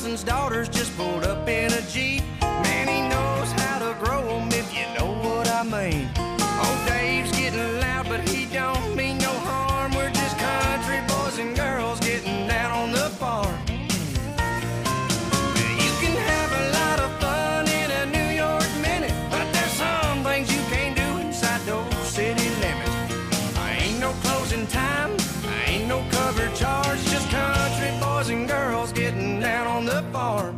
cousin's daughters just pulled up in a Jeep. Man, he knows how to grow 'em, if you know what I mean. Old Dave's getting loud, but he don't mean no harm. We're just country boys and girls getting down on the farm. You can have a lot of fun in a New York minute, but there's some things you can't do inside those city limits. Ain't no closing time, ain't no cover charge, just country boys and girls getting down on the farm.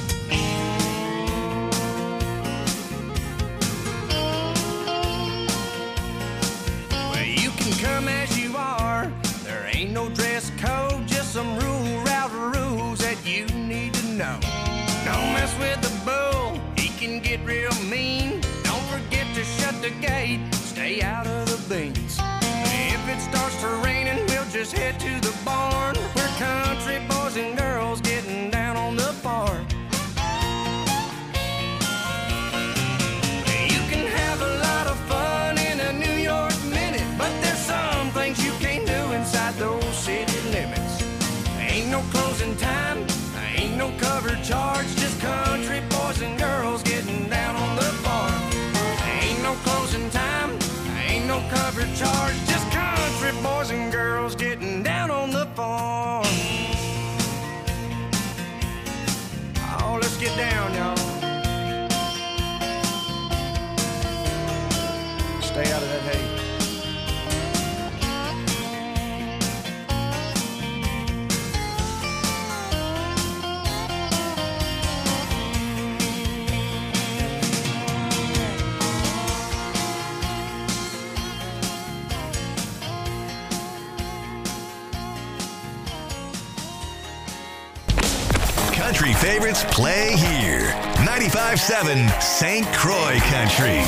Well, you can come as you are, there ain't no dress code, just some route rules that you need to know. Don't mess with the bull, he can get real mean. Don't forget to shut the gate, stay out of the beans. If it starts to raining, we'll just head to the barn. We're country boys and girls getting down on the farm. You can have a lot of fun in a New York minute, but there's some things you can't do inside those city limits. Ain't no closing time, ain't no cover charge, just country boys and girls getting down on the farm. Ain't no closing time, ain't no cover charge, just country boys and girls getting down on the farm. Oh, let's get down, y'all. Stay out of that hay. Country favorites play here. 95.7 St. Croix Country.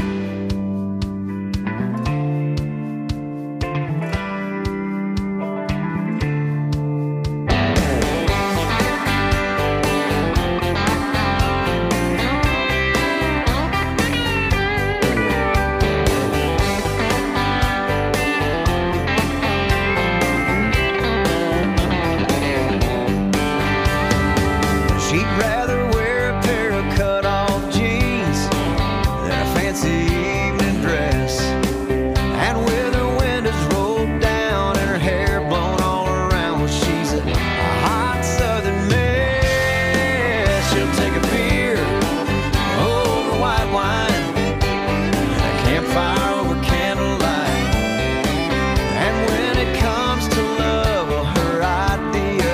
She'd rather wear a pair of cut-off jeans than a fancy evening dress. And with her windows rolled down and her hair blown all around, well, she's a hot southern mess. She'll take a beer over white wine and a campfire over candlelight. And when it comes to love, well, her idea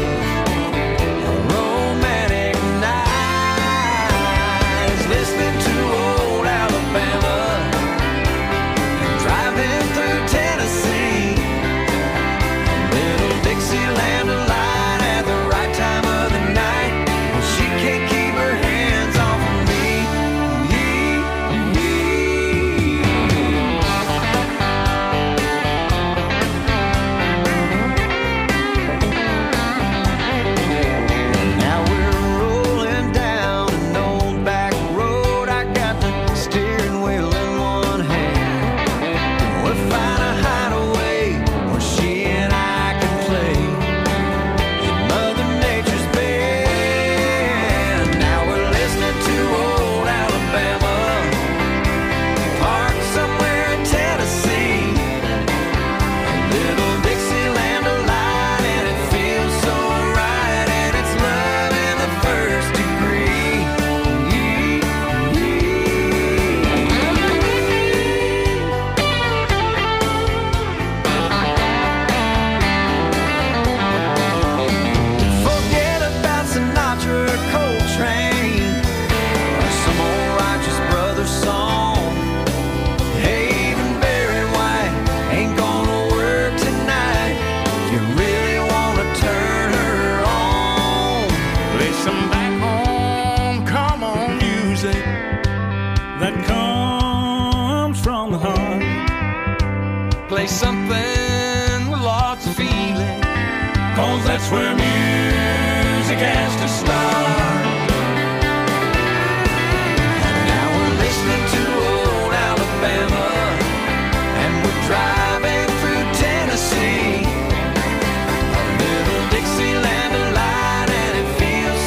Play something with lots of feeling, 'cause that's where music has to start. And now we're listening to old Alabama, and we're driving through Tennessee. A little Dixieland delight, and it feels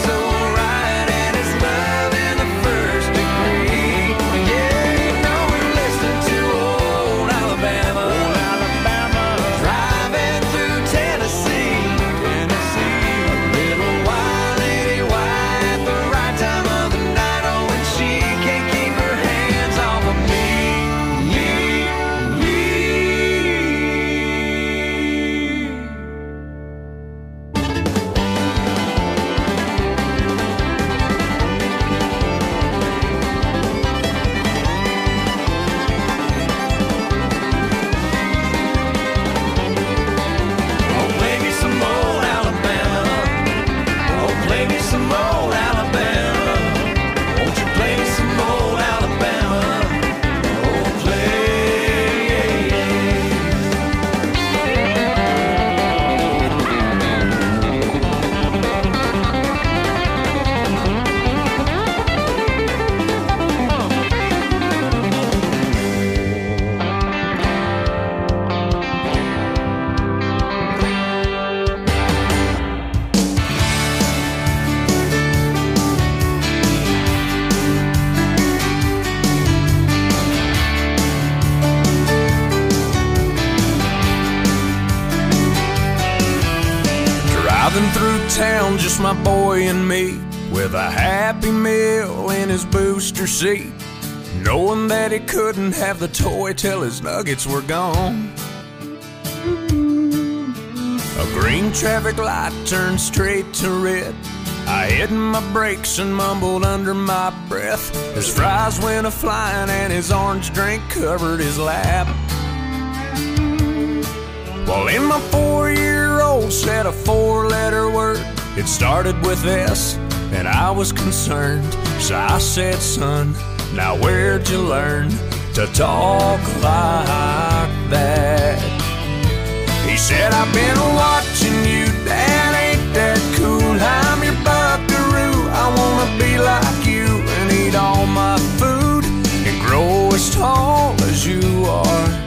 some old Alabama? Won't you play me some old Alabama? Oh, play. Driving through town, just my boy and me, with a Happy Meal in his booster seat, knowing that he couldn't have the toy till his nuggets were gone. A green traffic light turned straight to red. I hit my brakes and mumbled under my breath as fries went a-flying and his orange drink covered his lap. Well, in my 4-year-old said a 4-letter word. It started with S, and I was concerned. So I said, son, now where'd you learn to talk like that? He said, I've been watching you, Dad, ain't that cool? I'm your buckaroo, I wanna be like you and eat all my food and grow as tall as you are.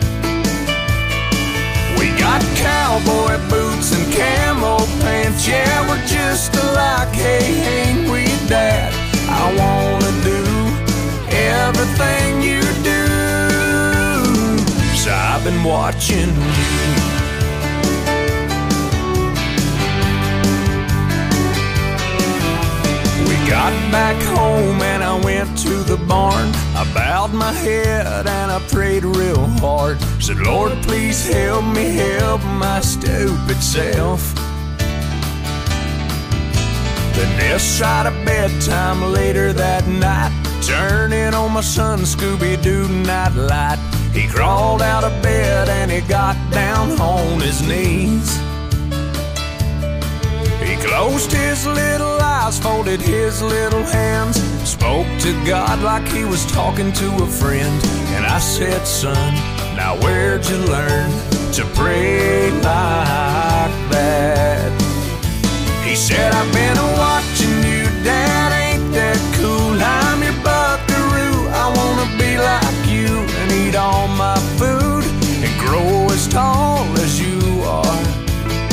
We got cowboy boots and camo pants, yeah, we're just alike, hey, ain't we, Dad? I wanna do everything you do, so I've been watching you. Got back home and I went to the barn. I bowed my head and I prayed real hard. Said, Lord, please help me help my stupid self. Then this side of bedtime later that night, turning on my son Scooby-Doo nightlight. He crawled out of bed and he got down on his knees. He closed his little eyes, folded his little hands, spoke to God like he was talking to a friend. And I said, son, now where'd you learn to pray like that? He said, I've been watching you, Dad, ain't that cool? I'm your buckaroo, I wanna be like you and eat all my food and grow as tall as you are.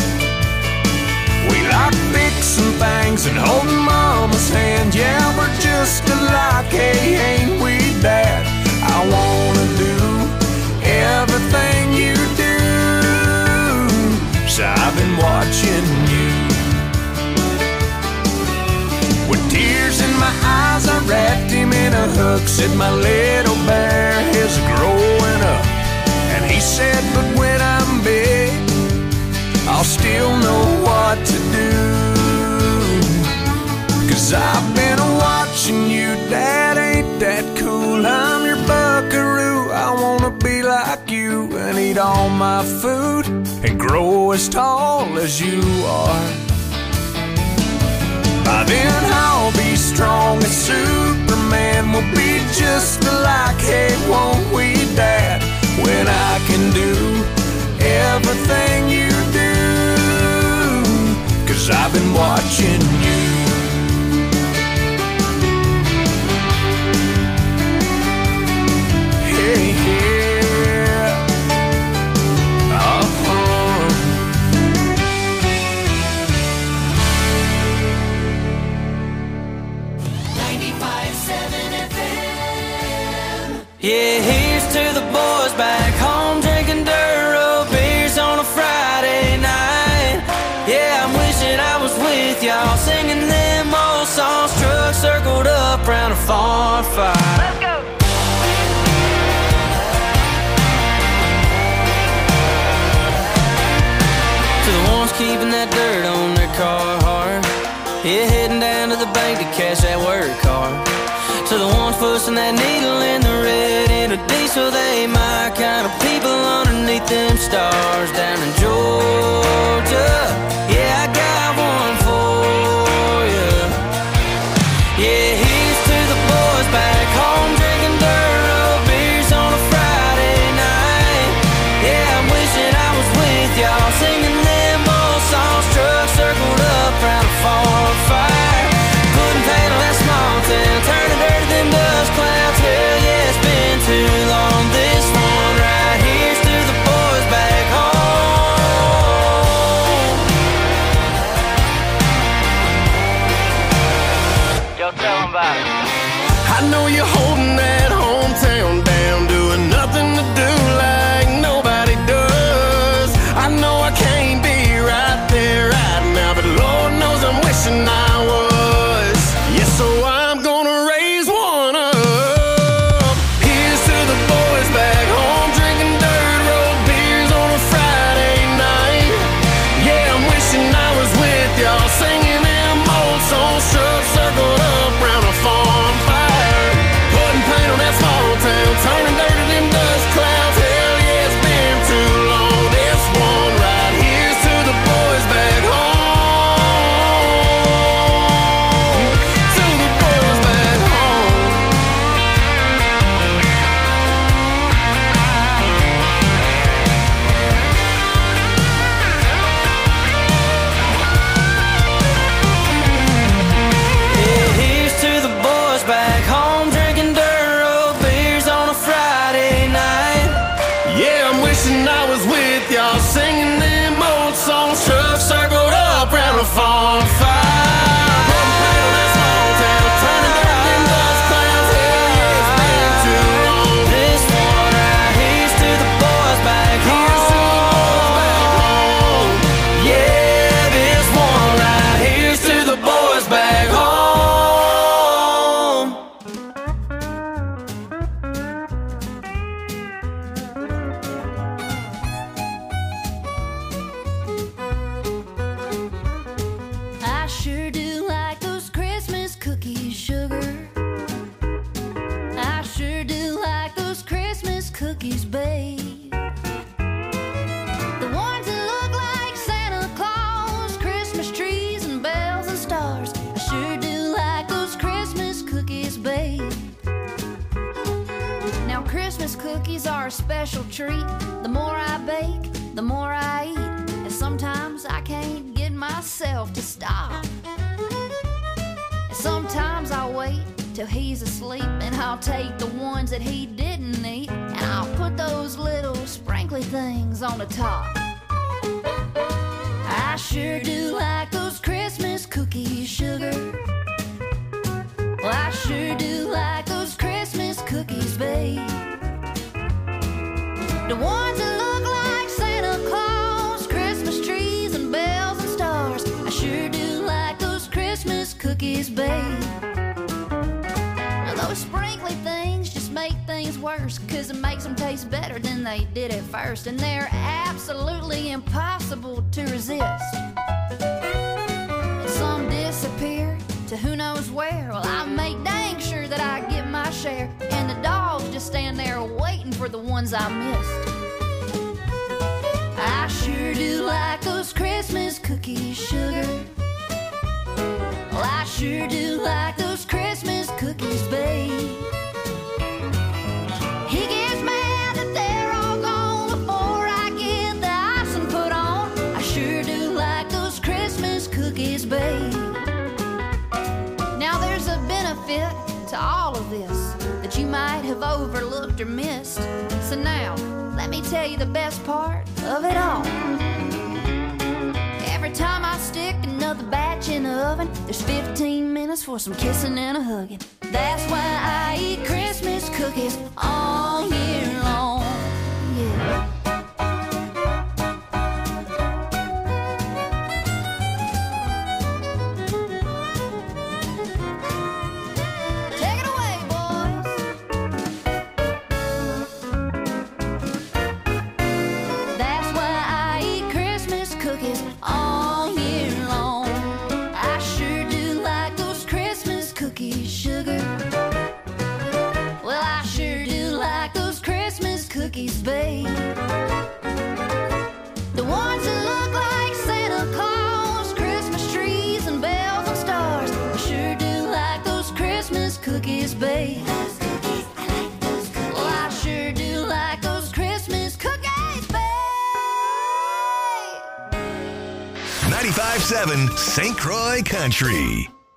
We like fixing things and holding Mama's hand, yeah, we're just alike, hey, ain't we, Dad? I wanna do everything you do, so I've been watching you. With tears in my eyes, I wrapped him in a hug, said my little bear is growing up. And he said, but when I'm big, I'll still know what to do. 'Cause I've been watching you, Dad, ain't that cool? I'm your buckaroo, I wanna be like you and eat all my food and grow as tall as you are. By then I'll be strong as Superman, we'll be just alike, hey, won't we, Dad? When I can do everything you do, 'cause I've been watching you. Hey, yeah. Uh-huh. 95.7 FM. Yeah, here's to the boys back home drinking Duro beers on a Friday night. Yeah, I'm wishing I was with y'all singing them old songs, trucks circled up round a farm fire. Let's go. To the ones keeping that dirt on their Carhartt, yeah, heading down to the bank to cash that work card. To the ones pushing that needle in the red in a diesel, they my kind of people underneath them stars down in Georgia. Yeah, I got one for you. I know you're holding that hometown down, doing nothing to do like nobody does. I know I can't be right there right now, but Lord knows I'm wishing I was. Yeah, so I'm gonna raise one up. Here's to the boys back home, drinking dirt road beers on a Friday night. Yeah, I'm wishing I was with y'all, singing them old songs, truck circled up round a farm fire, putting paint on that small town, turning dirt to them dust clouds. Hell yeah, it's been too long. This one right here's to the boys back home, to the boys back home. Yeah, here's to the boys back home, drinking dirt road beers on a Friday night. Yeah, I'm wishing I was with y'all, singing them old songs, trucks circled up round a farm fire, putting paint on that small town, turning dirt to them dust clouds. Hell yeah, it's been too long. This one right here's to the boys back Here's to the boys back home. home. Yeah, this one right here's to the boys back home. I sure do like those Christmas cookies, sugar. I sure do like those Christmas cookies, babe. The ones that look like Santa Claus, Christmas trees and bells and stars. I sure do like those Christmas cookies, babe. Now Christmas cookies are a special treat. The more I bake, the more I eat. And sometimes I can't get myself to stop. And sometimes I'll wait till he's asleep, and I'll take the ones that he didn't eat, and I'll put those little sprinkly things on the top. I sure do like those Christmas cookies, sugar. Well, I sure do like those Christmas cookies, babe. The ones that look like Santa Claus, Christmas trees and bells and stars. I sure do like those Christmas cookies, babe. Now those sprinkly things just make things worse, 'cause it makes them taste better than they did at first, and they're absolutely impossible to resist. And some disappear to who knows where. Well, I make dang sure that I get my share, and the dogs just stand there waiting for the ones I missed. I sure do like those Christmas cookies, sugar. Well, I sure do like those Christmas cookies, babe. He gets mad that they're all gone before I get the icing put on. I sure do like those Christmas cookies, babe. Now there's a benefit to all of this that you might have overlooked or missed. So now, let me tell you the best part of it all. Every time I stick another batch in the oven, there's 15 minutes for some kissing and a hugging. That's why I eat Christmas cookies all year long. Yeah. Take it away, boys. That's why I eat Christmas cookies all year long. I sure do like those Christmas cookies, sugar. Well, I sure do like those Christmas cookies, babe. The ones that look like Santa Claus, Christmas trees and bells and stars. I sure do like those Christmas cookies, babe. Well, I sure do like those Christmas cookies, babe. 95.7 St. Croix Country.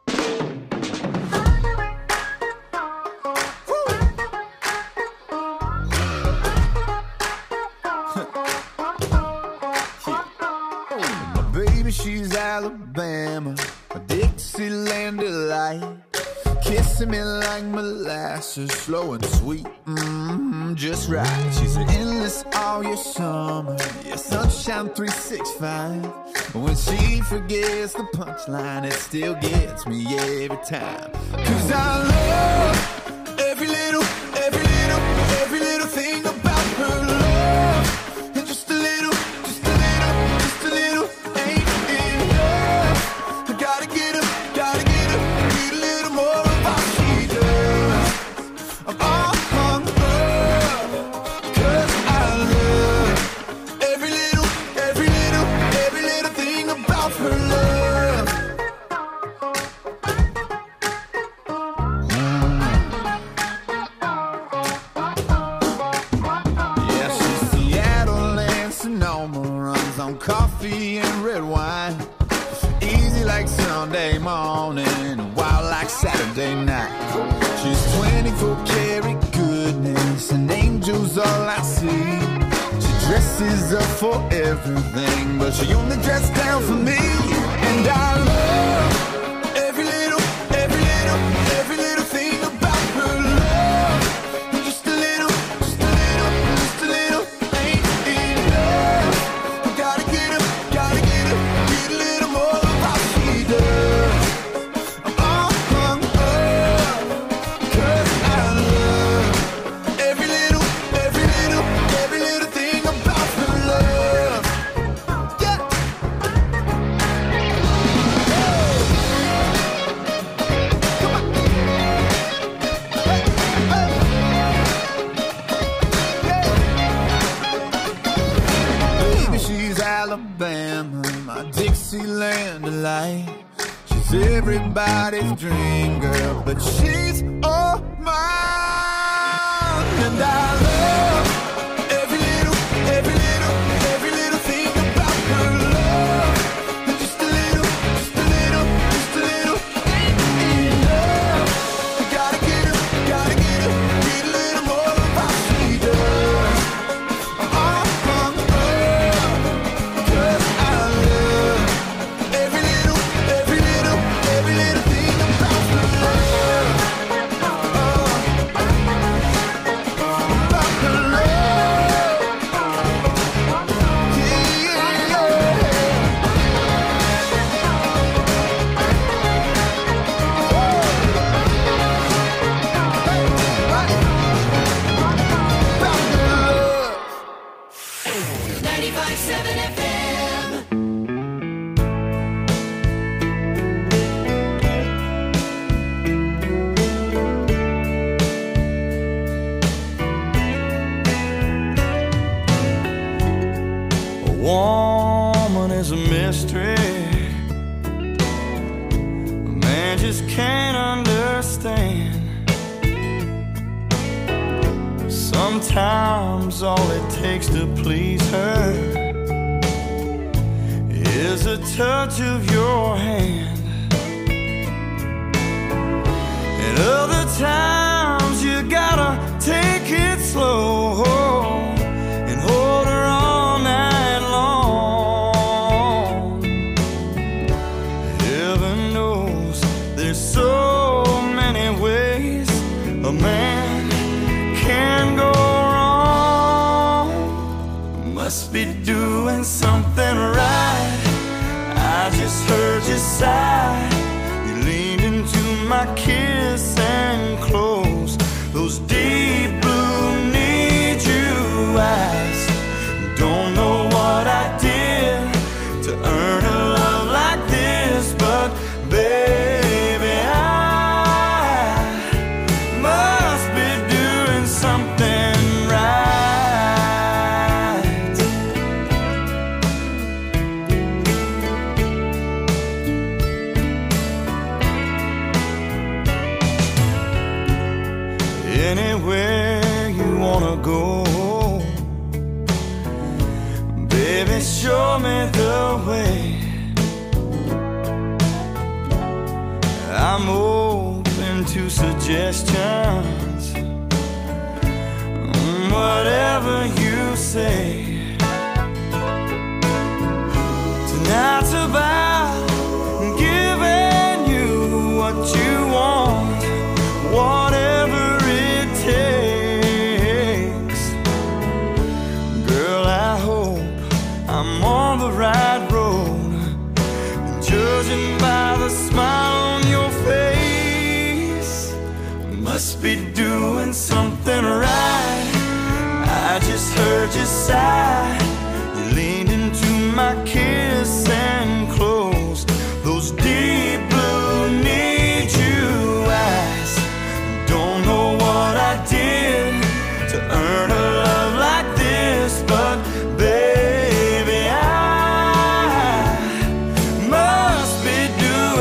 My baby, she's Alabama, a Dixieland delight. kissing me like molasses, slow and sweet, just right. She's endless all your summer, yeah, sunshine 365. When she forgets the punchline, it still gets me every time. 'Cause I love every little thing about her love. And just a little ain't enough. I gotta get her, need a little more of what she does. I'm all hung up, 'cause I love every little thing about her love. Yeah, she's Seattle and Sonoma, runs on coffee and red wine. Easy like Sunday morning, wild like Saturday night. She's 24 karat goodness, and angels all I see. She dresses up for everything, but she only dresses down for me. And I love every little thing about her love. Just a little ain't enough. I gotta get her, need a little more of what she does. I'm all hung up, 'cause I love every little thing about her love. Yeah. Come on. Hey, hey. Baby, she's Alabama, my Dixieland delight. She's everybody's dream girl, but she's all mine. And I love every little thing about her love. And just a little ain't enough. I gotta get her, need a little more of what she does. I'm all hung up, 'cause I love every little thing about her love. About her love. Yeah. About her love. 95.7 FM. A woman is a mystery. A man just can't understand. Sometimes all it takes to please her is a touch of your hand. And other times you gotta take it slow and hold her all night long. Heaven knows there's so many ways a man can go wrong. Must be doing something right. I just heard you sigh. You leaned into my kiss and closed those deep blue need you eyes. Don't know what I did to earn a love like this, but baby, I must be doing something right. Anywhere you wanna go, baby, show me the way. I'm open to suggestions, whatever you say. Tonight's about giving you what you want.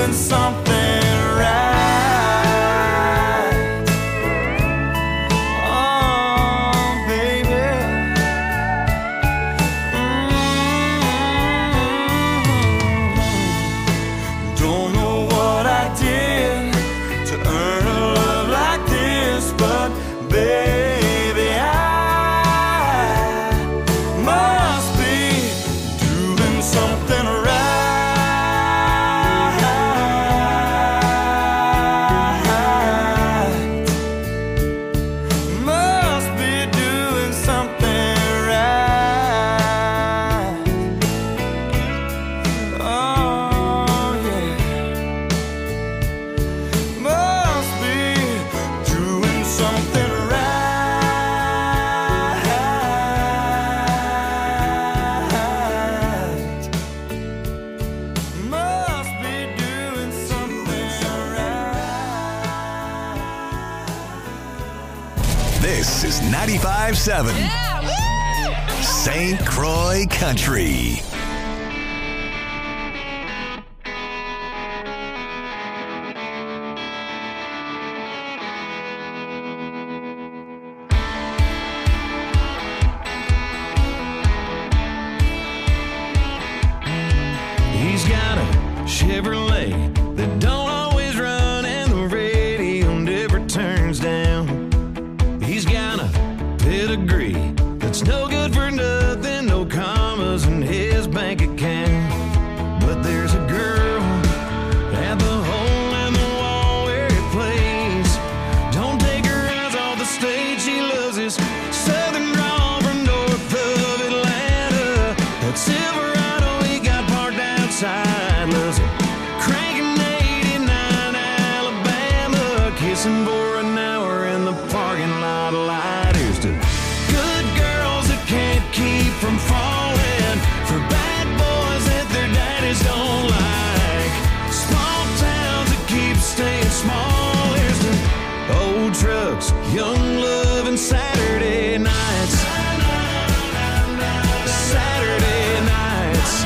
doing something right. Oh, baby. Don't know what I did to earn a love like this, but baby, I must be doing something right. Must be doing something right. Oh, yeah. Must be doing something right. Must be doing something right. This is 95.7 St. Croix Country. He's got a Chevrolet that don't always run, and the radio never turns down. He's got a pedigree that's no good for nothing, no commas in his bank account. But there's a girl at the hole in the wall where he plays. Don't take her eyes off the stage, she loves his southern drawl from north of Atlanta. That Silverado he got parked outside, loves it cranking 89 Alabama, kissing for an hour in the parking lot light. Here's to good girls that can't keep from falling, for bad boys that their daddies don't like, small towns that keep staying small. Here's to old trucks, young love, and Saturday nights. Saturday nights.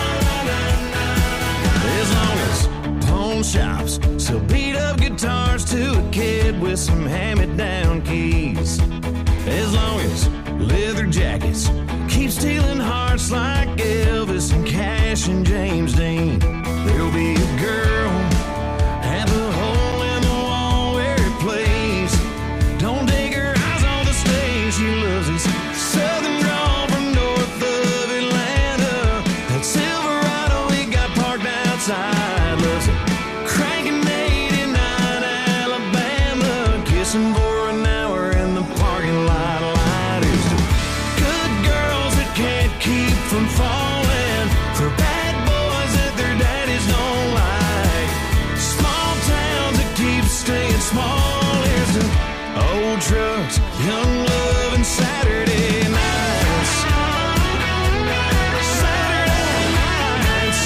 As long as pawn shops sell beat up guitars to a kid with some hand-me-down keys, as long as leather jackets keep stealing hearts like Elvis and Cash and James Dean, there'll be a girl at the hole in the wall where he plays. Don't take her eyes off the stage, she loves his southern drawl from north of Atlanta. That Silverado he got parked outside, loves it cranking 89 Alabama, kissing for an hour in the parking lot light. Here's to good girls that can't keep from falling, for bad boys that their daddies don't like, small towns that keep staying small. Here's to old trucks, young love, and Saturday nights. Saturday nights.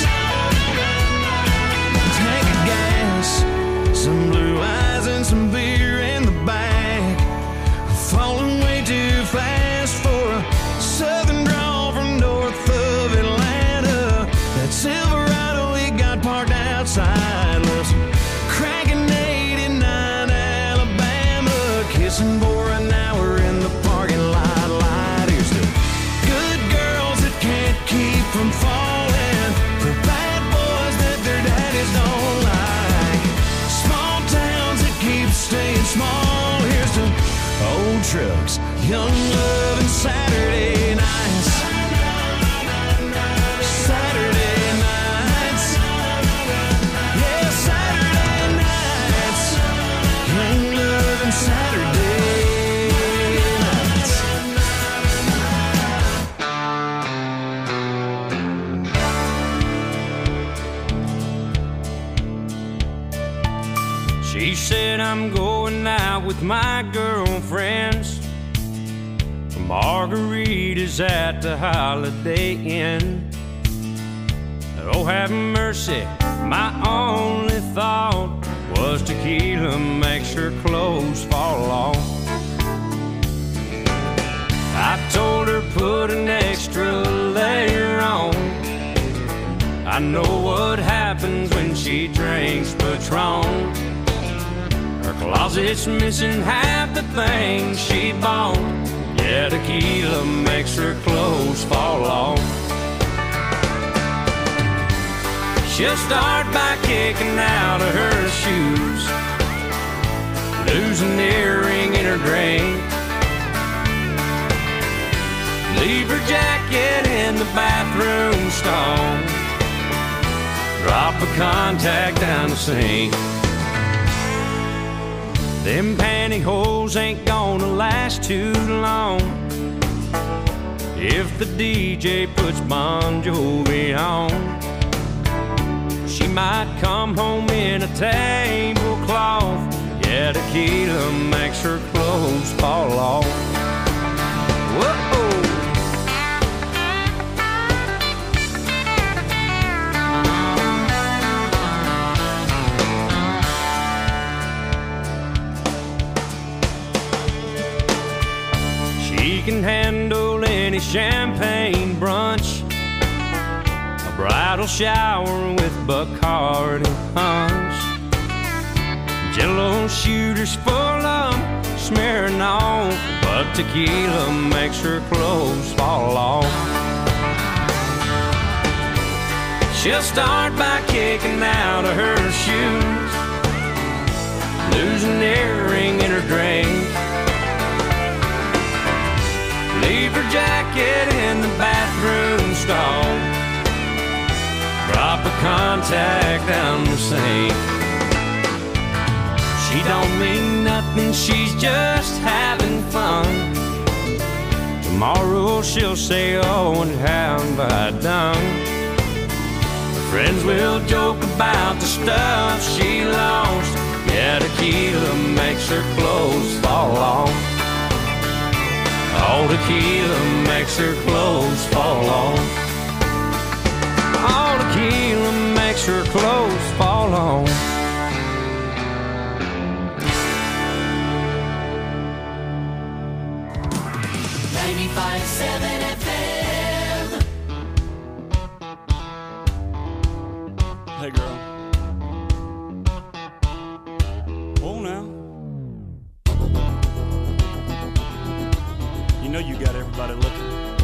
Tank of gas, some blue eyes, and some beer in the back. Falling way too fast for a southern drawl from north of Atlanta. That Silverado he got parked outside, loves cranking 89 Alabama, kissing for an hour in the parking lot light. Here's to good girls that can't keep from falling, for bad boys that their daddies don't like, small towns that keep staying small. Here's to old trucks, young love, and Saturday nights. Saturday nights. Yeah, Saturday nights. Young love and Saturday nights. She said I'm going out with my girlfriends for margaritas at the Holiday Inn. Oh, have mercy, my only thought was tequila makes her clothes fall off. I told her put an extra layer on. I know what happens when she drinks thinks Patron. Her closet's missing half the things she bought. Yeah, tequila makes her clothes fall off. She'll start by kicking out of her shoes, lose an earring in her drink, leave her jacket in the bathroom stall, drop a contact down the sink. Them pantyhose ain't gonna last too long if the DJ puts Bon Jovi on. She might come home in a tablecloth. Yeah, tequila makes her clothes fall off. Whoa! She can handle any champagne brunch, a bridal shower with Bacardi punch, Jello shooters full of Smirnoff, but tequila makes her clothes fall off. She'll start by kicking out of her shoes, lose an earring in her drink, leave her jacket in the bathroom stall, drop a contact down the sink. She don't mean nothing, she's just having fun. Tomorrow she'll say, oh, and how have I done? Her friends will joke about the stuff she lost. Yeah, tequila makes her clothes fall off. All tequila makes her clothes fall off. All tequila makes her clothes fall off. 95.7 FM. Hey, girl. Oh, now. You know you got everybody looking.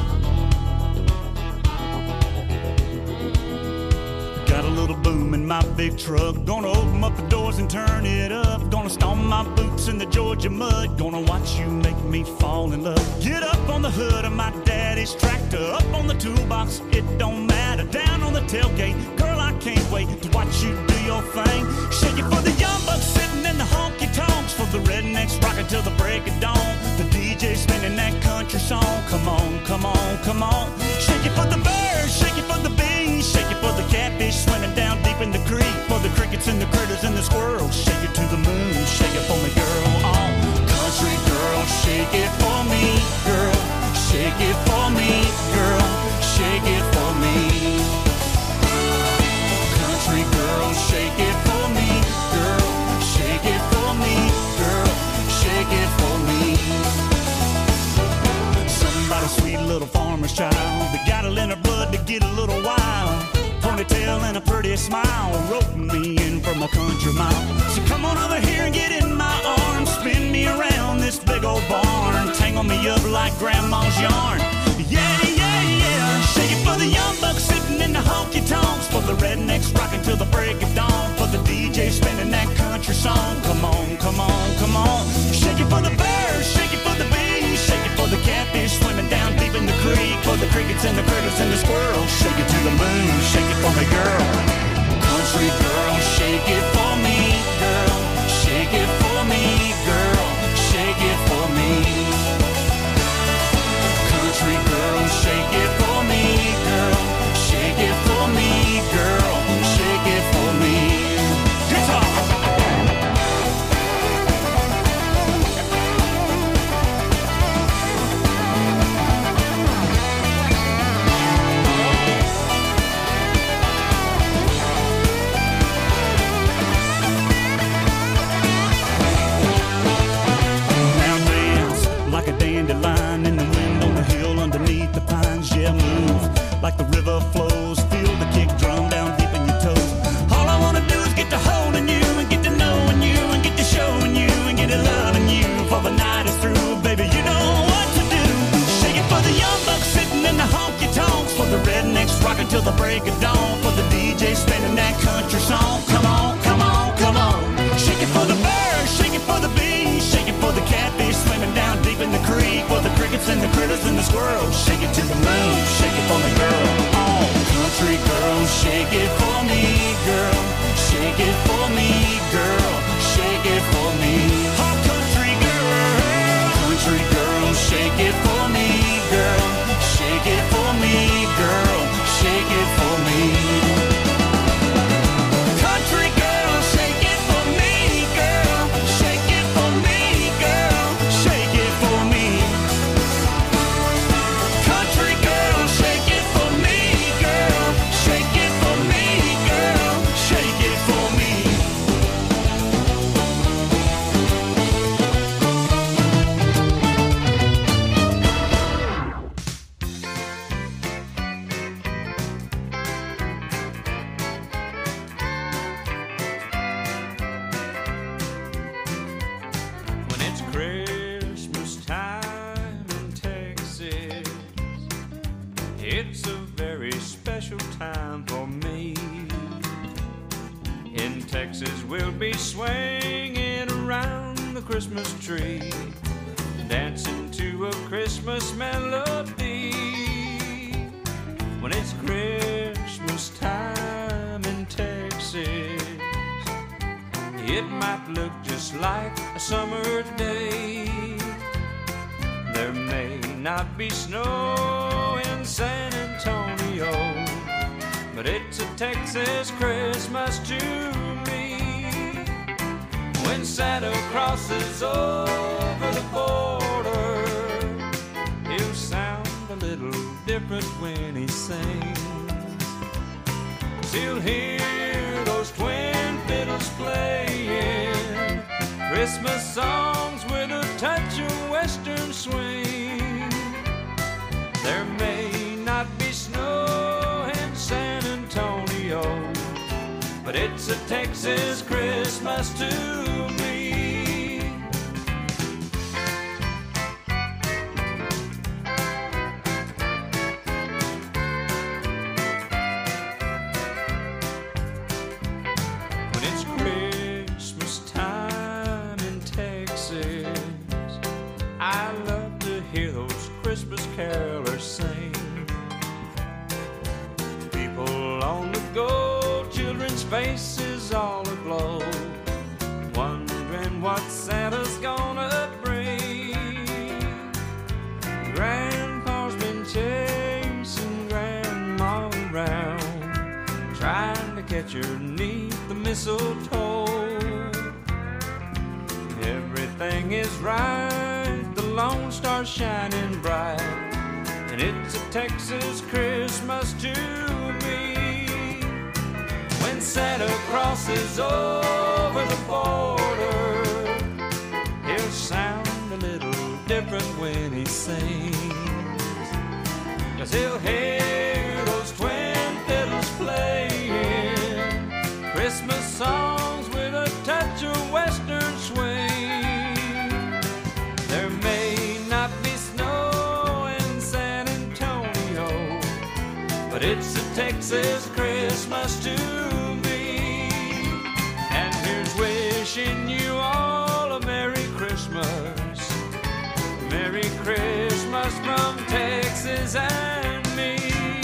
Got a little boom in my big truck. Gonna open up the doors and turn it up. Gonna stomp my boots in the Georgia mud. Gonna watch you make me fall in love. Get up on the hood of my daddy's tractor. Up on the toolbox, it don't matter. Down on the tailgate, girl, I can't wait to watch you do your thing. Shake it for the young bucks sitting in the honky-tonks. For the rednecks rocking till the break of dawn. The DJ spinning that country song. Come on, come on, come on. Shake it for the birds, shake it for the bees. Shake it for the catfish swimming down deep in the creek. For the crickets and the critters and the squirrels. Shake it to the moon, shake it for me, girl. Oh, country girl, shake it for me, girl. Shake it for me, girl. Shake it for me. Country girl, shake it for me, girl. Shake it for me, girl. Shake it for me. Somebody sweet little farmer's child that got it in her blood to get a little wild. Ponytail and a pretty smile, roping me in from a country mile. So come on over here and get in my arms, spin me around this big old barn, tangle me up like grandma's yarn. Yeah, yeah, yeah. Shake it for the young bucks sitting in the honky-tonks. For the rednecks rocking till the break of dawn. For the DJ spinning that country song. Come on, come on, come on. Shake it for the birds, shake it for the bees. Shake it for the catfish swimming down deep in the creek. For the crickets and the critters and the squirrels. Shake it to the moon, shake it for me, girl. Country girl, shake it for me, girl. Shake it for me, girl. Shake it for me. Country girl, shake it for me, girl. Shake it for me, girl. Shake it for me. Guitar. the break of dawn for the DJ spinning that country song. Come on, come on, come on. Shake it for the birds, shake it for the bees, shake it for the catfish swimming down deep in the creek, for the crickets and the critters and the squirrels. Shake it to the moon, shake it for me, girl. Oh, country girl, shake it for me, girl. Shake it for me, girl. Shake it for me. Oh, country girl, shake it for me, girl. Shake it for me, girl. Shake it for me. Country girl, shake it for me, girl. Shake it for me, girl. Shake it for me. Country girl, shake it for me, girl. Shake it for me, girl. Shake it for me. When it's Christmas time in Texas, it's a very special time for me. In Texas, we'll be swinging around the Christmas tree, dancing to a Christmas melody. When it's Christmas time in Texas, it might look just like a summer day. There may not be snow in San Antonio, but it's a Texas Christmas to me. When Santa crosses over the border, he'll sound a little different when he sings. He'll hear those twin fiddles playing Christmas songs with a touch of western swing. There may not be snow in San Antonio, but it's a Texas Christmas to me. When it's Christmas time in Texas, I love to hear those Christmas carolers sing. People on the go, children's faces all aglow, wondering what Santa's gonna bring. Grandpa's been chasing Grandma around, trying to catch her 'neath the mistletoe. Everything is right, the Lone Star's shining bright, and it's a Texas Christmas to me. When Santa crosses over the border, he'll sound a little different when he sings, 'cause he'll hear those twin fiddles playing Christmas songs with a touch of western swing. There may not be snow in San Antonio, but it's a Texas Christmas to me. And here's wishing you all a Merry Christmas. Merry Christmas from Texas and me.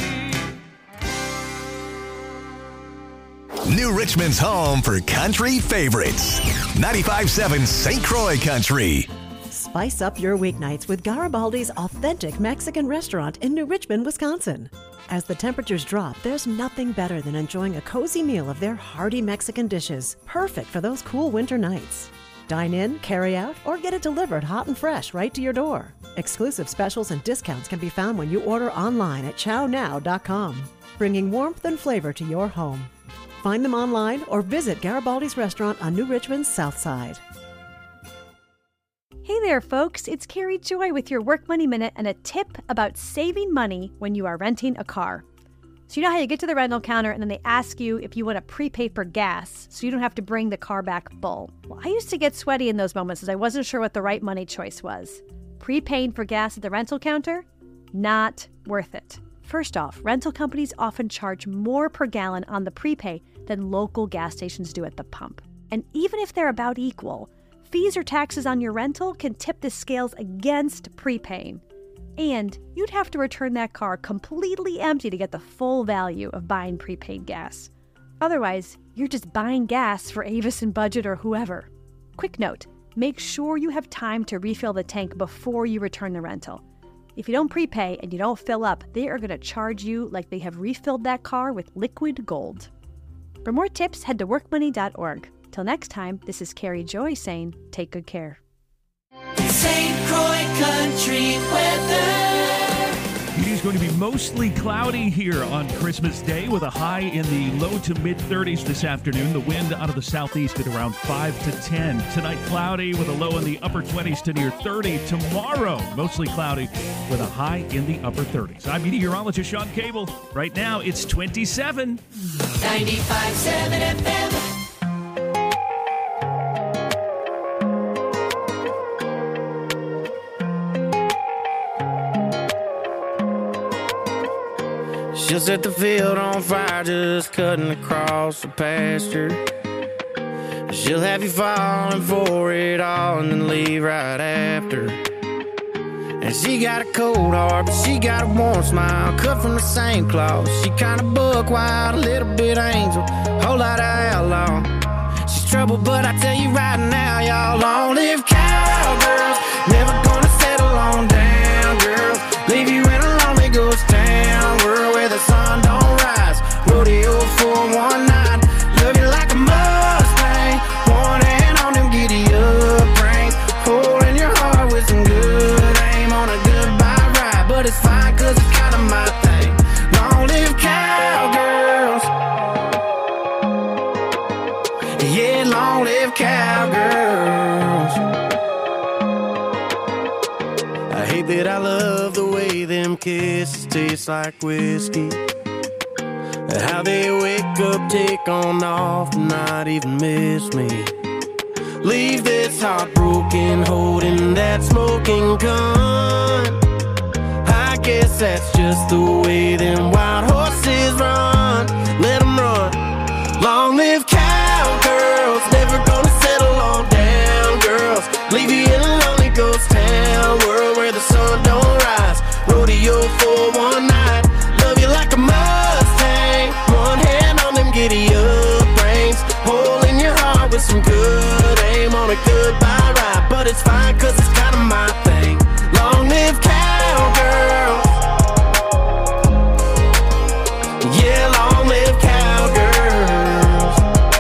New Richmond's home for country favorites. 95.7 St. Croix Country. Spice up your weeknights with Garibaldi's authentic Mexican restaurant in New Richmond, Wisconsin. As the temperatures drop, there's nothing better than enjoying a cozy meal of their hearty Mexican dishes, perfect for those cool winter nights. Dine in, carry out, or get it delivered hot and fresh right to your door. Exclusive specials and discounts can be found when you order online at chownow.com, bringing warmth and flavor to your home. Find them online or visit Garibaldi's restaurant on New Richmond's South Side. Hey there, folks. It's Carrie Joy with your Work Money Minute and a tip about saving money when you are renting a car. So you know how you get to the rental counter and then they ask you if you want to prepay for gas so you don't have to bring the car back full. Well, I used to get sweaty in those moments as I wasn't sure what the right money choice was. Prepaying for gas at the rental counter? Not worth it. First off, rental companies often charge more per gallon on the prepay than local gas stations do at the pump. And even if they're about equal, fees or taxes on your rental can tip the scales against prepaying. And you'd have to return that car completely empty to get the full value of buying prepaid gas. Otherwise, you're just buying gas for Avis and Budget or whoever. Quick note, make sure you have time to refill the tank before you return the rental. If you don't prepay and you don't fill up, they are going to charge you like they have refilled that car with liquid gold. For more tips, head to workmoney.org. Till next time, this is Carrie Joy saying, take good care. St. Croix Country Weather. It is going to be mostly cloudy here on Christmas Day with a high in the low to mid-30s this afternoon. The wind out of the southeast at around 5 to 10. Tonight, cloudy with a low in the upper 20s to near 30. Tomorrow, mostly cloudy with a high in the upper 30s. I'm meteorologist Sean Cable. Right now, it's 27. 95.7 FM. She'll set the field on fire just cutting across the pasture. She'll have you falling for it all and then leave right after. And she got a cold heart, but she got a warm smile, cut from the same cloth. She kinda buck wild, a little bit angel, whole lot of outlaw. She's trouble, but I tell you right now, y'all, long live cowgirls. Never gonna settle on down, girls. Leave you in a lonely ghost town, world where the sun don't rise. Rodeo for one night, love you like a Mustang. One hand on them giddy up reins, holding your heart with some good aim on a goodbye ride. But it's fine, cause it's kinda my thing. Long live cowgirls. Yeah, long live cowgirls. I hate that I love the way them kisses taste like whiskey. How they wake up, take on off, and not even miss me. Leave this heart broken, holding that smoking gun. I guess that's just the way them wild horses run. Let them run. Long live cowgirls, never gonna settle on down, girls. Leave you in a lonely ghost town, world where the sun don't rise. Rodeo for one night, love you like a Mustang. One hand on them giddy up reins, holding your heart with some good aim on a goodbye ride. But it's fine, cause it's kinda my thing. Long live cowgirls. Yeah, long live cowgirls.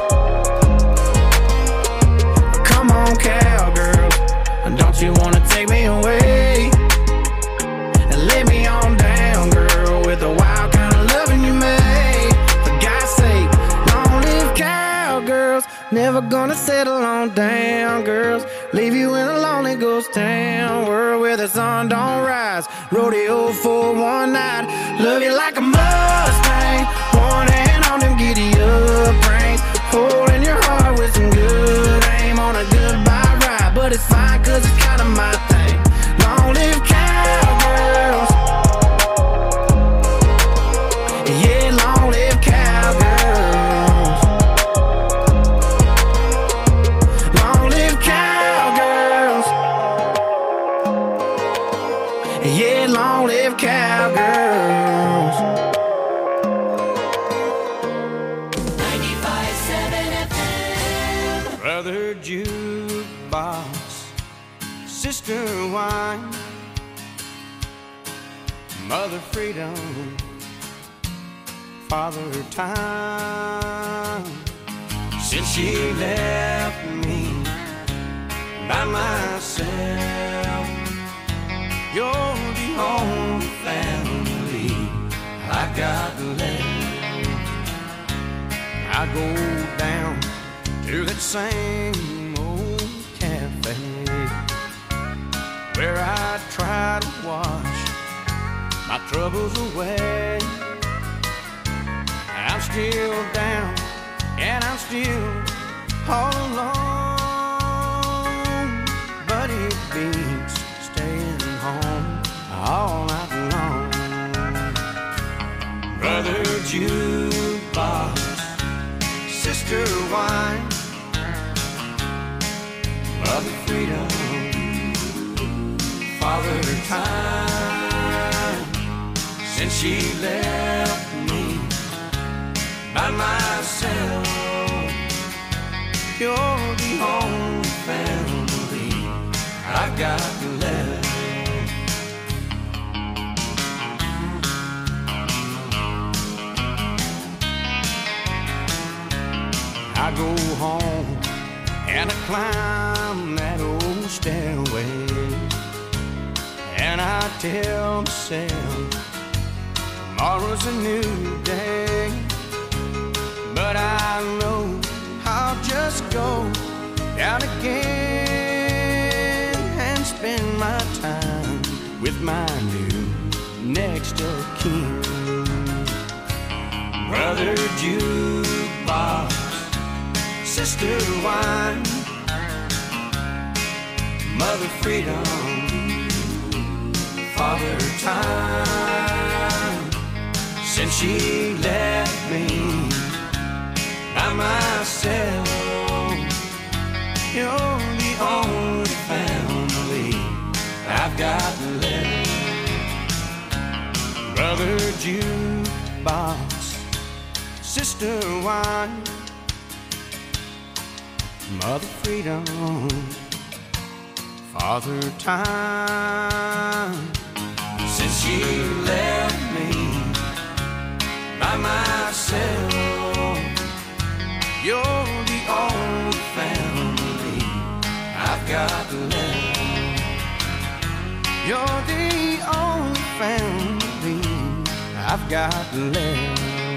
Come on, cowgirls, don't you wanna take me away and lay me on down, girl, with the wild kind of loving you made. For God's sake, long live cowgirls. Never gonna settle on down, girls. Leave you in a lonely ghost town, world where the sun don't rise. Rodeo for one night, love you like a Mustang. One hand on them giddy up reins, holding your heart with some good aim on a goodbye ride. But it's fine, cause it's kinda my thing. Long live cowgirls. Yeah, long live cowgirls. Long live cowgirls. Yeah, long live cowgirls. 95.7 FM. Brother jukebox, sister wine, mother freedom, father time. Since she left me by myself, you're the only family I got left. I go down to that same old cafe where I try to wash my troubles away. I'm still down and I'm still all alone, but it beats staying home all night long. Mother Freedom, Father Time, since she left me by myself. You're the only family I've got left. I go home and I climb that old stairway, and I tell myself tomorrow's a new day. But I know I'll just go down again and spend my time with my new next of kin. Brother Jukebox, Sister Wine, Mother Freedom, Father Time, since she left me by myself. You're the only family I've got left. Brother Jukebox, Sister Wine, Mother Freedom, Father Time, since she left me by myself. You're the only family I've got left. You're the only family I've got left.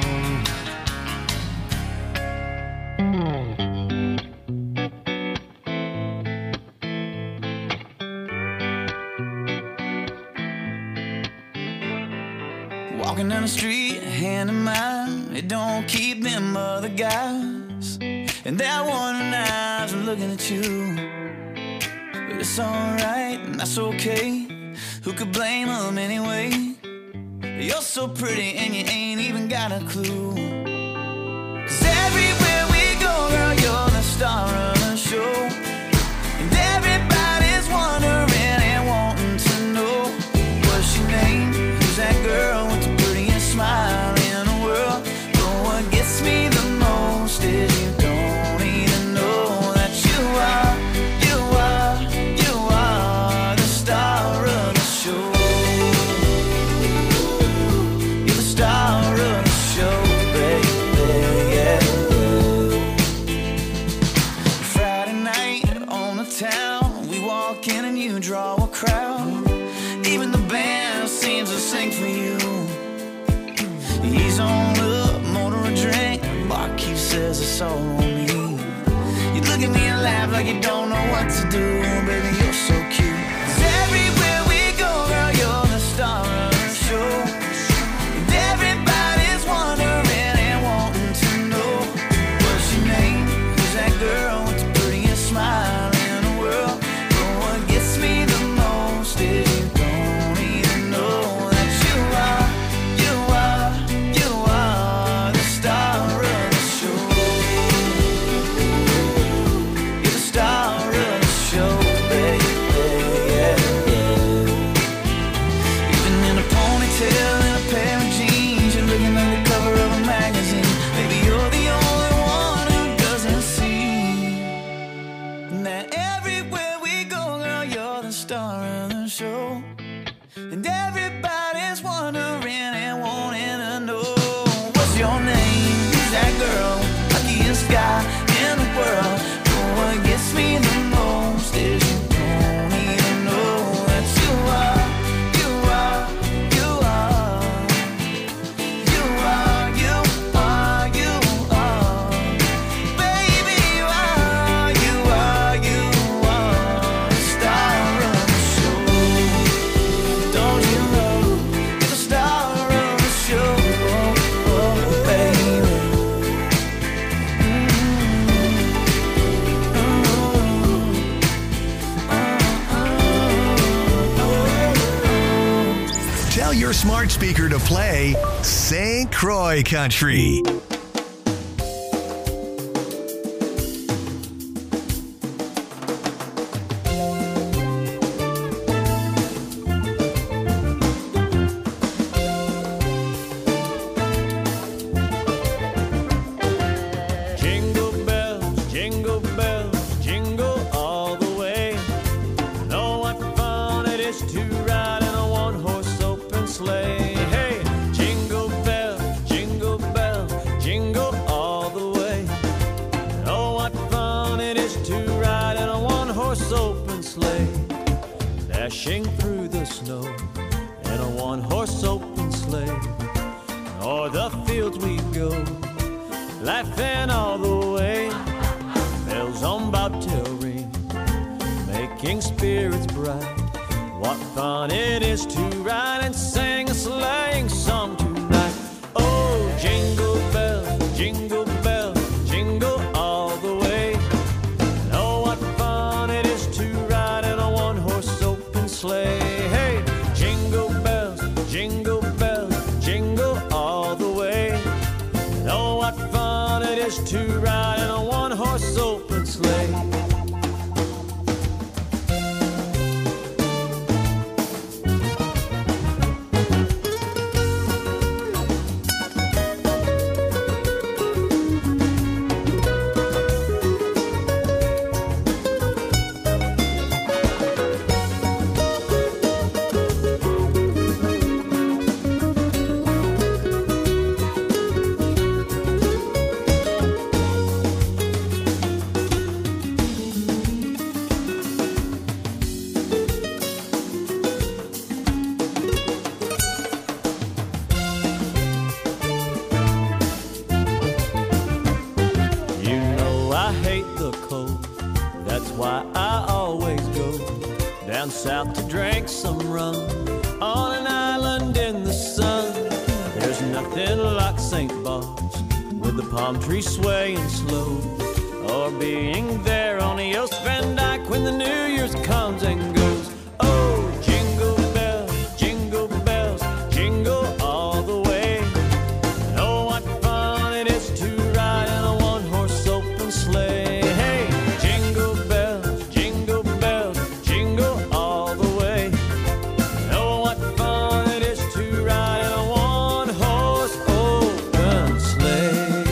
Walking down the street, hand in mine, it don't keep them other guys. And that one eyes are looking at you. But it's alright, and that's okay. Who could blame them anyway? You're so pretty and you ain't even got a clue. 'Cause everywhere we go, girl, you're the star of the show. And everybody's wondering and wanting to know, what's your name? Who's that girl with the prettiest smile in the world? But what gets me the most is you don't even know that you are the star of the show. You're the star of the show, baby, yeah. Friday night on the town, we walk in and you draw a crowd. Even the band seems to sing for you. He's on up, motor a drink, barkeep says it's all on me. You look at me and laugh like you don't know what to do. Baby, you're so cute. 'Cause everywhere we go, girl, you're the star of the show. And everybody's wondering and wanting to know, what's your name? Who's that girl with the prettiest smile in the world? But what gets me the most is you don't even know that you are the star of the show. You're the star of the show, baby, yeah, yeah. Even in a ponytail and a pair of jeans, you're looking like the cover of a magazine. Maybe you're the only one who doesn't see that everywhere we go, girl, you're the star of the show. And everybody's wondering and wanting to know, what's your name? Who's that girl? Luckiest guy in the world. But what gets me the most is you don't even know that you are baby, you are the star of the show. Don't you know you're the star of the show, oh, baby. Tell your smart speaker to play St. Croix Country. one-horse open sleigh, dashing through the snow in a one-horse open sleigh. O'er the fields we go, laughing all the way. Bells on bobtail ring, making spirits bright. What fun it is to ride and sing a sleighing song tonight. Oh, jingle bells, jingle bells, jingle all the way. And oh, what fun it is to ride in a one-horse open sleigh. Hey, jingle bells, jingle bells, jingle all the way. And oh, what fun it is to ride in a one-horse open sleigh. South to drink some rum on an island in the sun. There's nothing like St. Bart's with the palm trees swaying slow, or being there on the Oost Van Dyke when the New Year's comes and goes. Oh, jingle bells, jingle all the way. And oh, what fun it is to ride in a one-horse open sleigh. Hey, jingle bells, jingle all the way. And oh, what fun it is to ride in a one-horse open sleigh.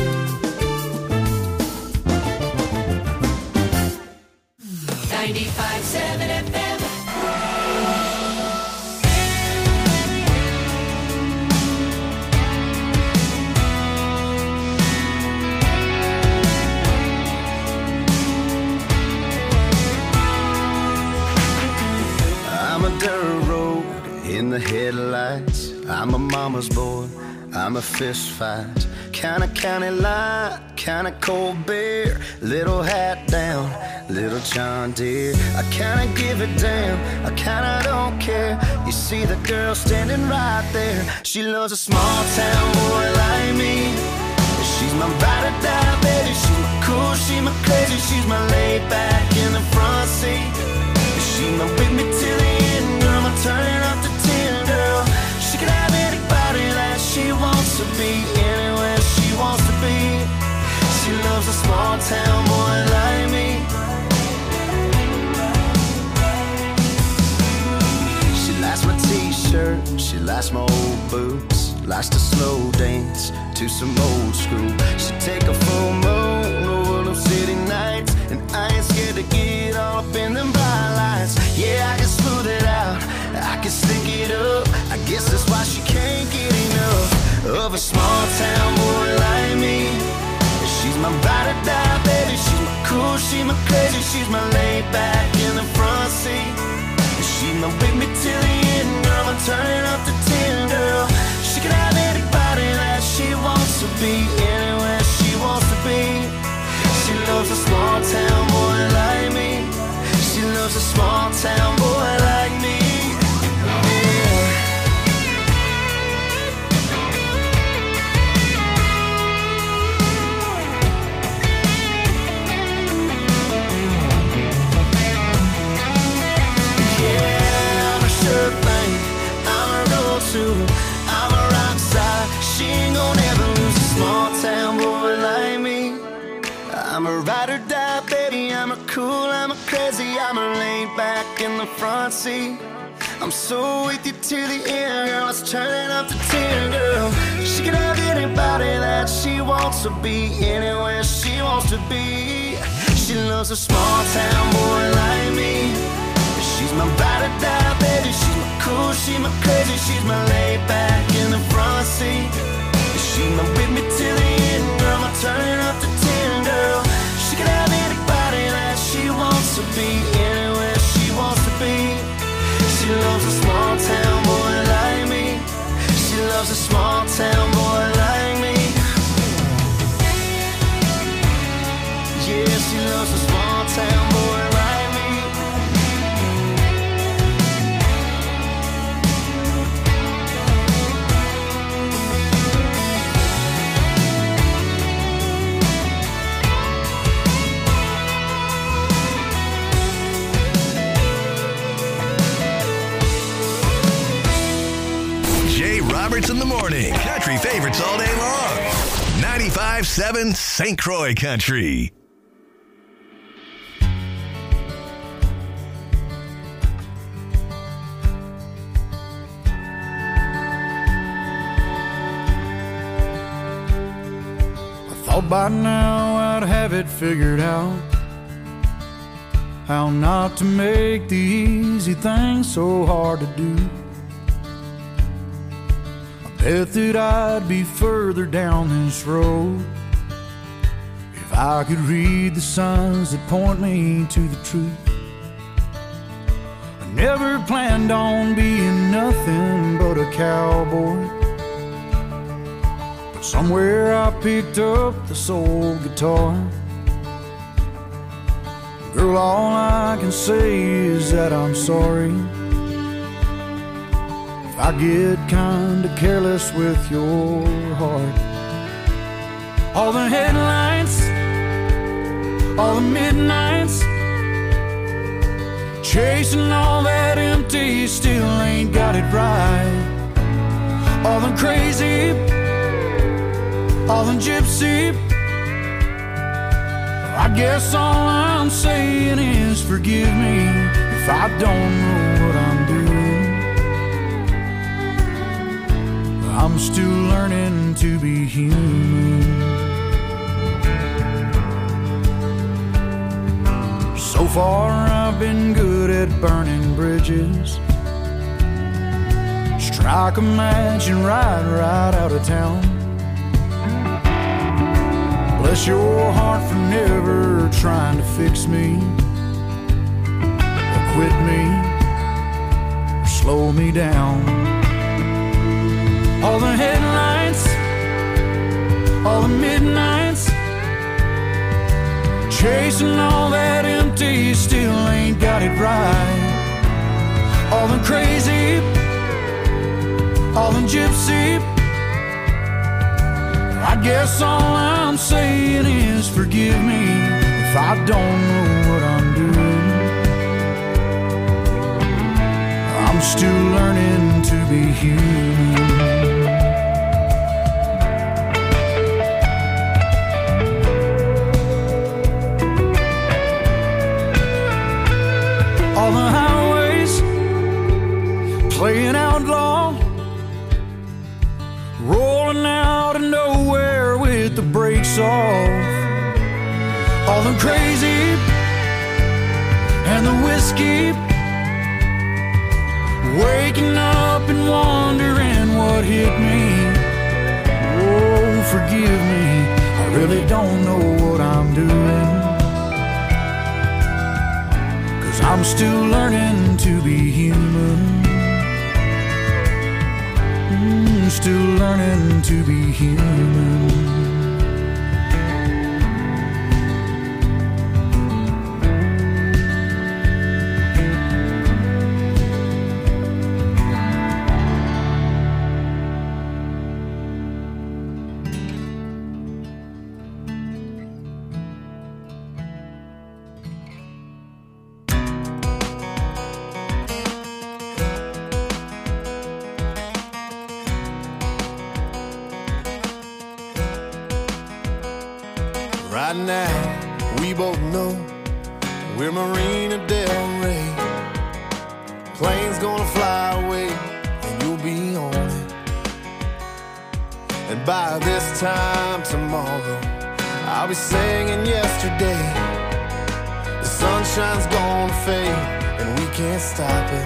95.7 FM. I'm a dirt road in the headlights. I'm a mama's boy, I'm a fist fight. Kinda county line, kinda cold beer. Little hat down, little John Deere. I kinda give it down, I kinda don't care. You see the girl standing right there. She loves a small town boy like me. She's my ride or die, baby. She's my cool, she's my crazy. She's my laid back in the front seat. She's my with me till the end, girl. I'm turning up to 10, girl. She can have anybody that she wants to be, anywhere she wants to be. She loves a small town boy like me. She likes my t-shirt, she likes my old boots, likes to slow dance to some old school. She take a full moon over them city nights, and I ain't scared to get all up in them bright lights. Yeah, I can smooth it out, I can stick it up. I guess that's why she can't get enough of a small town boy like me. She's my ride or die, baby. She's my cool, she's my crazy. She's my laid back in the front seat. She's my with me till the end, girl. I'm turning up to 10, girl. She can have anybody that she wants to be, anywhere she wants to be. She loves a small town boy like me. She loves a small town boy like me. I'm a rock star. She ain't gonna ever lose a small town boy like me. I'm a ride or die, baby. I'm a cool, I'm a crazy. I'm a laid back in the front seat. I'm so with you to the end, girl. Let's turn it up to 10, girl. She can have anybody that she wants to be, anywhere she wants to be. She loves a small town boy like me. She's my ride or die, baby. She's my cool, she's my crazy. She's my laid back in the front seat. She's my with me till the end, girl. I'm turning up to 10, girl. She can have anybody that she wants to be, anywhere loves a small town boy like me. She loves a small town boy like me. Yeah, she loves a small town boy like me. Jay Roberts in the morning. Country favorites all day long. 95.7 St. Croix Country. Thought by now I'd have it figured out, how not to make the easy things so hard to do. I bet that I'd be further down this road if I could read the signs that point me to the truth. I never planned on being nothing but a cowboy, but somewhere I picked up the soul guitar. Girl, all I can say is that I'm sorry if I get kinda careless with your heart. All the headlights, all the midnights, chasing all that empty, still ain't got it right. All the crazy, all the gypsy, I guess all I'm saying is forgive me if I don't know what I'm doing. I'm still learning to be human. So far I've been good at burning bridges, strike a match and ride right out of town. Bless your heart for never trying to fix me, or quit me, or slow me down. All the headlights, all the midnights, chasing all that empty, still ain't got it right. All the crazy, all the gypsy, I guess all I'm saying is forgive me if I don't know what I'm doing. I'm still learning to be human. All the highways playing outlaw, rolling out of nowhere with the brakes off. All the crazy and the whiskey, waking up and wondering what hit me. Oh, forgive me, I really don't know what I'm doing, 'cause I'm still learning to be human. Still learning to be human. Right now, we both know we're Marina Del Rey. Plane's gonna fly away, and you'll be on it. And by this time tomorrow, I'll be singing yesterday. The sunshine's gonna fade, and we can't stop it.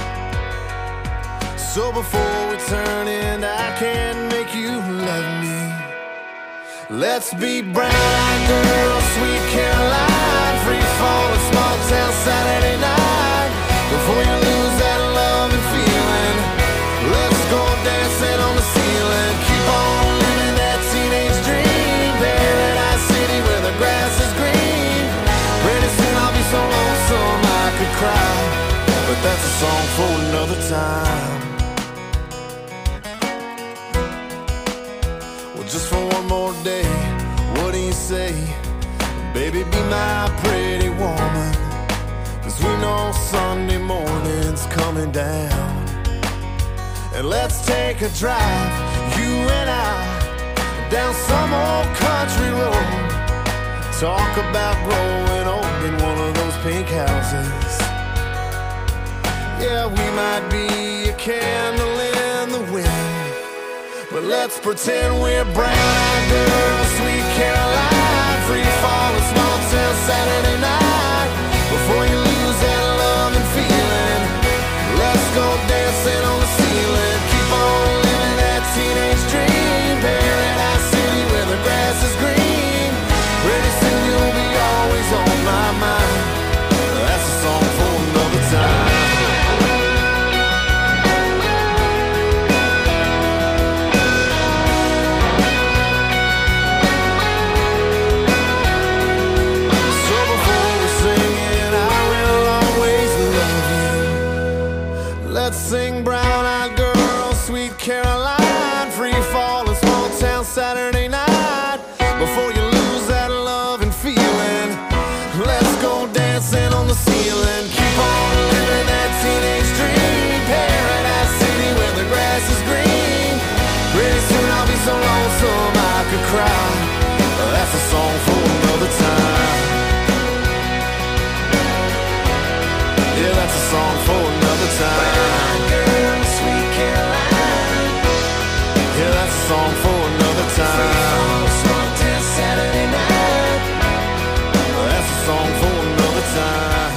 So before we turn in, I can't make you love me. Let's be brown girl, sweet Caroline, free fall, a small town Saturday night. Before you lose that love cry, but that's a song for another time. Well, just for one more day, what do you say? Baby, be my pretty woman, 'cause we know Sunday morning's coming down. And let's take a drive, you and I, down some old country road. Talk about growing old in one of those pink houses. Yeah, we might be a candle in the wind, but let's pretend we're brown-eyed girls, sweet Caroline, free fall, a small town Saturday night. Before you lose that love and feeling, let's go dancing on the ceiling. Keep on living that teenage dream, Paradise City where the grass is green. Pretty soon you'll be always on my mind. That's a song for another time. So before we sing it, I will always love you. Let's sing Brown-Eyed Girl, Sweet Caroline, free fall, a small town Saturday night. Before you lose that love and feeling, let's go dancing on the ceiling. Keep on living that teenage dream, Paradise City where the grass is green. Pretty soon I'll be so lonesome I could cry. That's a song for another time. Yeah, that's a song for another time. Girl, sweet Caroline. Yeah, that's a song for another time. Small town Saturday night. That's a song for another time.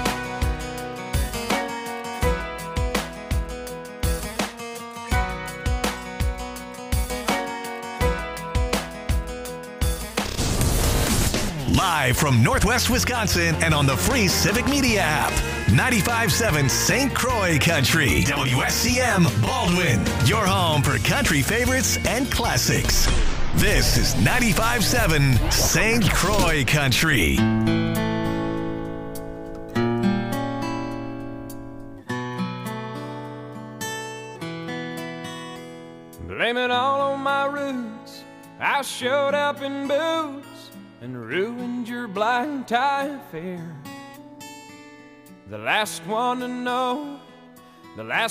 Live from Northwest Wisconsin and on the free Civic Media app. 95.7 St. Croix Country. WSCM Baldwin. Your home for country favorites and classics. This is 95.7 St. Croix Country. Blame it all on my roots. I showed up in boots and ruined your blind tie affair. The last one to know, the last